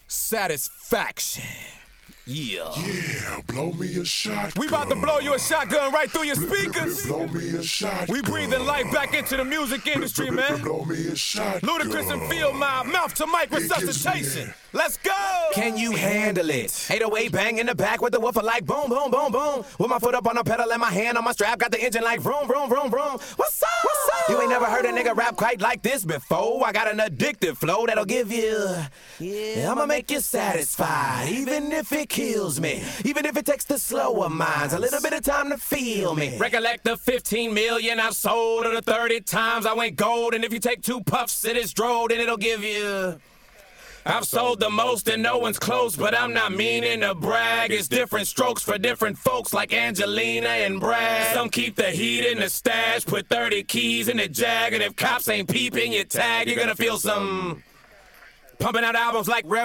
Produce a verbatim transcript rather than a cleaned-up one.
Satisfaction. Yeah. Yeah, blow me a shotgun. We about to blow you a shotgun right through your speakers. Blow me a shotgun. We breathing life back into the music industry, man. Blow me a shotgun. Ludacris and Field Mob, mouth to mic resuscitation. Let's go! Can you handle it? eight oh eight bang in the back with the woofer like boom, boom, boom, boom. With my foot up on the pedal and my hand on my strap, got the engine like vroom, vroom, vroom, vroom. What's up? What's up? You ain't never heard a nigga rap quite like this before. I got an addictive flow that'll give you, yeah, I'ma make you satisfied, even if it kills me. Even if it takes the slower minds a little bit of time to feel me. Recollect the fifteen million I've sold, or the thirty times I went gold. And if you take two puffs of this dro, then it'll give you. I've sold the most and no one's close, but I'm not meaning to brag. It's different strokes for different folks like Angelina and Brad. Some keep the heat in the stash, put thirty keys in the Jag, and if cops ain't peeping your tag, you're gonna feel some pumping out albums like Rev.